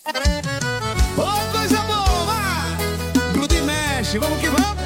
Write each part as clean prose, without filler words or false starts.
Ô, coisa boa! Gruda e mexe, vamos que vamos!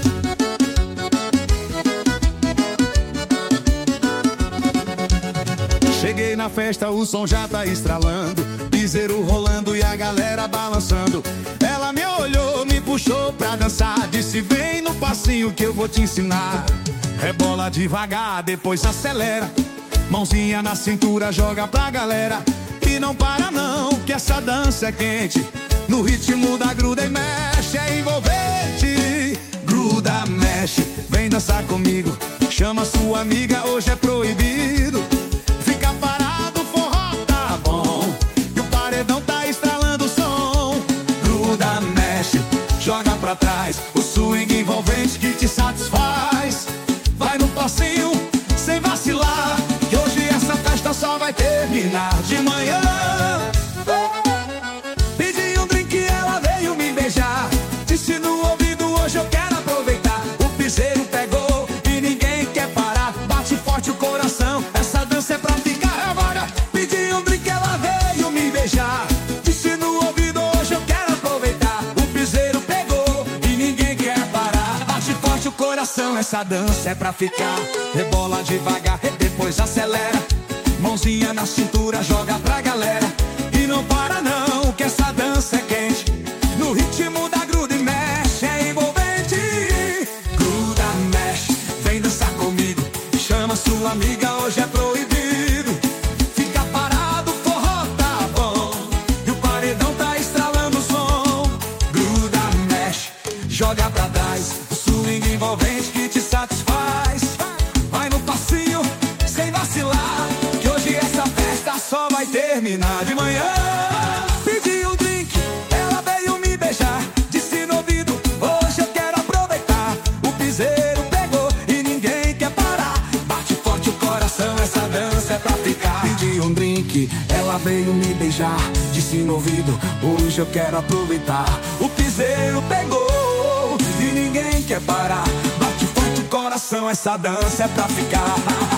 Cheguei na festa, o som já tá estralando, piseiro rolando e a galera balançando. Ela me olhou, me puxou pra dançar, disse vem no passinho que eu vou te ensinar. Rebola devagar, depois acelera, mãozinha na cintura, joga pra galera. E não para não, que essa dança é quente, no ritmo da gruda e mexe, é envolvente. Gruda, mexe, vem dançar comigo, chama sua amiga, hoje é proibido. Fica parado, forró tá bom, e o paredão tá estralando o som. Gruda, mexe, joga pra trás, o swing envolvente que te satisfaz. Vai no passinho, sem vacilar, que hoje essa festa só vai terminar de manhã. Pedi um drink e ela veio me beijar, disse no ouvido hoje eu quero aproveitar. O piseiro pegou e ninguém quer parar, bate forte o coração, essa dança é pra ficar agora. Pedi um drink e ela veio me beijar, disse no ouvido hoje eu quero aproveitar. O piseiro pegou e ninguém quer parar, bate forte o coração, essa dança é pra ficar. Rebola devagar, depois acelera, mãozinha na cintura, joga pra galera. E não para não, que essa dança é quente, no ritmo da gruda e mexe, é envolvente. Gruda, mexe, vem dançar comigo, chama sua amiga, hoje é proibido. Fica parado, forró tá bom, e o paredão tá estralando o som. Gruda, mexe, joga pra trás, o swing envolvente que te satisfaz. Vai no passinho, sem vacilar, que hoje essa festa só vai terminar de manhã. Pedi um drink, ela veio me beijar, disse no ouvido, hoje eu quero aproveitar. O piseiro pegou e ninguém quer parar, bate forte o coração, essa dança é pra ficar. Pedi um drink, ela veio me beijar, disse no ouvido, hoje eu quero aproveitar. O piseiro pegou e ninguém quer parar, bate forte o coração, essa dança é pra ficar.